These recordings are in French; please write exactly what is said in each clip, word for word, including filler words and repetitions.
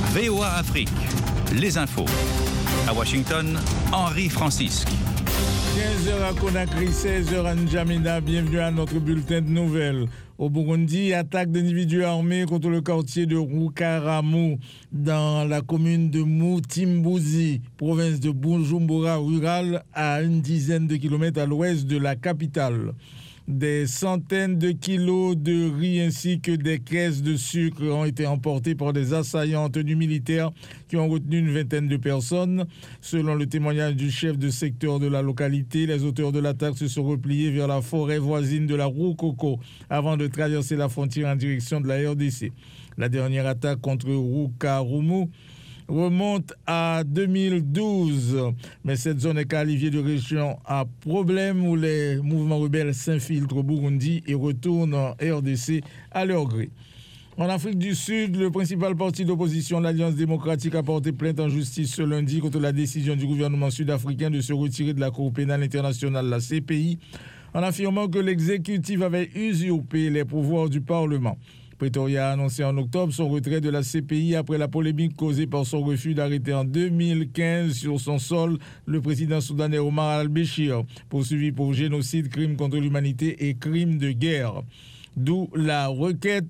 V O A Afrique, les infos. À Washington, Henri Francisque. quinze heures à Conakry, seize heures à N'Djamena. Bienvenue à notre bulletin de nouvelles. Au Burundi, attaque d'individus armés contre le quartier de Rukaramu dans la commune de Mutimbuzi, province de Bujumbura rurale, à une dizaine de kilomètres à l'ouest de la capitale. Des centaines de kilos de riz ainsi que des caisses de sucre ont été emportés par des assaillants en tenue militaire qui ont retenu une vingtaine de personnes. Selon le témoignage du chef de secteur de la localité, les auteurs de l'attaque se sont repliés vers la forêt voisine de la Rukoko avant de traverser la frontière en direction de la R D C. La dernière attaque contre Rukaramu remonte à deux mille douze, mais cette zone est qualifiée de région à problème où les mouvements rebelles s'infiltrent au Burundi et retournent en R D C à leur gré. En Afrique du Sud, le principal parti d'opposition, l'Alliance démocratique, a porté plainte en justice ce lundi contre la décision du gouvernement sud-africain de se retirer de la Cour pénale internationale, la C P I, en affirmant que l'exécutif avait usurpé les pouvoirs du Parlement. Pretoria a annoncé en octobre son retrait de la C P I après la polémique causée par son refus d'arrêter en deux mille quinze sur son sol le président soudanais Omar al-Béchir, poursuivi pour génocide, crime contre l'humanité et crime de guerre. D'où la requête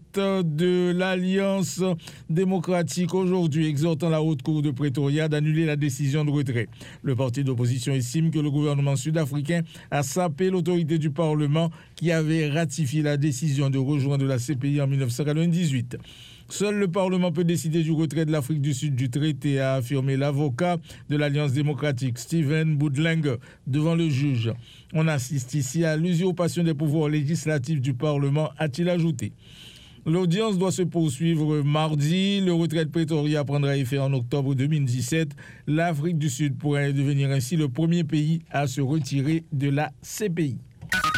de l'Alliance démocratique aujourd'hui exhortant la Haute Cour de Pretoria d'annuler la décision de retrait. Le parti d'opposition estime que le gouvernement sud-africain a sapé l'autorité du Parlement qui avait ratifié la décision de rejoindre la C P I en dix-neuf cent quatre-vingt-dix-huit. Seul le Parlement peut décider du retrait de l'Afrique du Sud du traité, a affirmé l'avocat de l'Alliance démocratique, Stephen Boudling, devant le juge. On assiste ici à l'usurpation des pouvoirs législatifs du Parlement, a-t-il ajouté. L'audience doit se poursuivre mardi. Le retrait de Pretoria prendra effet en octobre deux mille dix-sept. L'Afrique du Sud pourrait devenir ainsi le premier pays à se retirer de la C P I.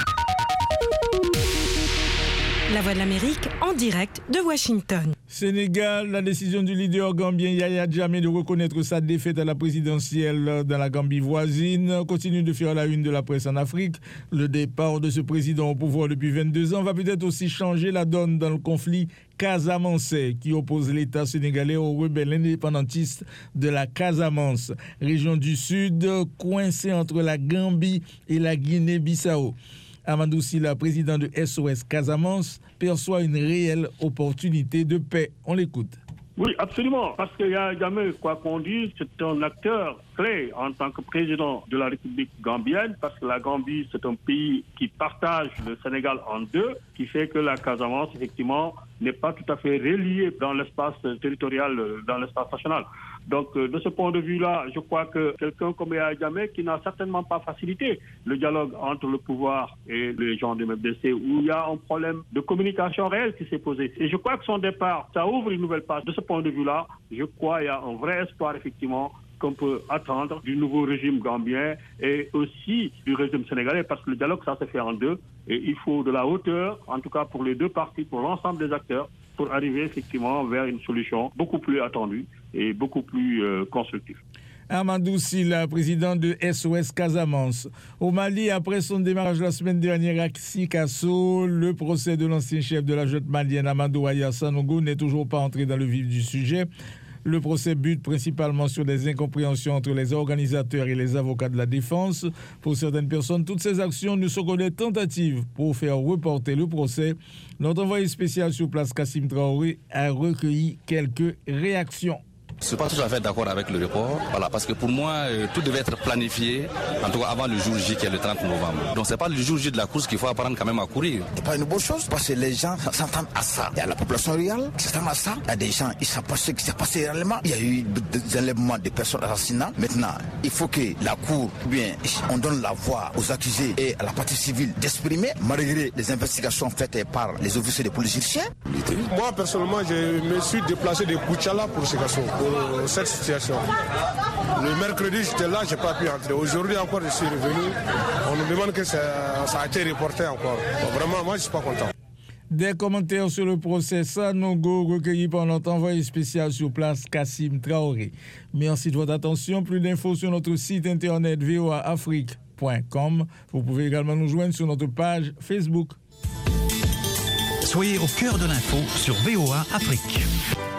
La Voix de l'Amérique en direct de Washington. Sénégal, la décision du leader gambien Yaya Jammeh de reconnaître sa défaite à la présidentielle dans la Gambie voisine continue de faire la une de la presse en Afrique. Le départ de ce président au pouvoir depuis vingt-deux ans va peut-être aussi changer la donne dans le conflit casamançais qui oppose l'État sénégalais aux rebelles indépendantistes de la Casamance, région du Sud coincée entre la Gambie et la Guinée-Bissau. Amadou Sylla, président de S O S Casamance, perçoit une réelle opportunité de paix. On l'écoute. Oui, absolument, parce qu'il y a jamais, quoi qu'on dise, c'est un acteur clé en tant que président de la République gambienne, parce que la Gambie, c'est un pays qui partage le Sénégal en deux, qui fait que la Casamance, effectivement, n'est pas tout à fait reliée dans l'espace territorial, dans l'espace national. Donc, de ce point de vue-là, je crois que quelqu'un comme Yaya Jammeh, qui n'a certainement pas facilité le dialogue entre le pouvoir et les gens du M F D C, où il y a un problème de communication réelle qui s'est posé. Et je crois que son départ, ça ouvre une nouvelle page. De ce point de vue-là, je crois qu'il y a un vrai espoir, effectivement, qu'on peut attendre du nouveau régime gambien et aussi du régime sénégalais, parce que le dialogue, ça se fait en deux. Et il faut de la hauteur, en tout cas pour les deux parties, pour l'ensemble des acteurs, pour arriver effectivement vers une solution beaucoup plus attendue et beaucoup plus euh, constructive. Amadou Sylla, président de S O S Casamance. Au Mali, après son démarrage la semaine dernière à Sikasso, le procès de l'ancien chef de la junte malienne Amadou Aya Sanogo n'est toujours pas entré dans le vif du sujet. Le procès bute principalement sur des incompréhensions entre les organisateurs et les avocats de la défense. Pour certaines personnes, toutes ces actions ne sont que des tentatives pour faire reporter le procès. Notre envoyé spécial sur place, Kassim Traoré, a recueilli quelques réactions. Je ne suis pas tout à fait d'accord avec le report, voilà, parce que pour moi, euh, tout devait être planifié, en tout cas avant le jour J qui est le trente novembre. Donc c'est pas le jour J de la course qu'il faut apprendre quand même à courir. C'est pas une bonne chose, parce que les gens s'entendent à ça. Il y a la population rurale qui s'entend à ça. Il y a des gens, ils savent pas ce qui s'est passé réellement. Il y a eu des enlèvements de personnes assassinats. Maintenant, il faut que la cour, bien, on donne la voix aux accusés et à la partie civile d'exprimer, malgré les investigations faites par les officiers de police égyptiens. Moi, personnellement, je me suis déplacé de Bouchala pour ces garçons. Pour cette situation. Le mercredi, j'étais là, je n'ai pas pu entrer. Aujourd'hui encore, je suis revenu. On nous demande que ça, ça a été reporté encore. Donc vraiment, moi, je ne suis pas content. Des commentaires sur le procès Sanogo recueillis par notre envoyé spécial sur place, Kassim Traoré. Merci de votre attention. Plus d'infos sur notre site internet v o a afrique point com. Vous pouvez également nous joindre sur notre page Facebook. Soyez au cœur de l'info sur V O A Afrique.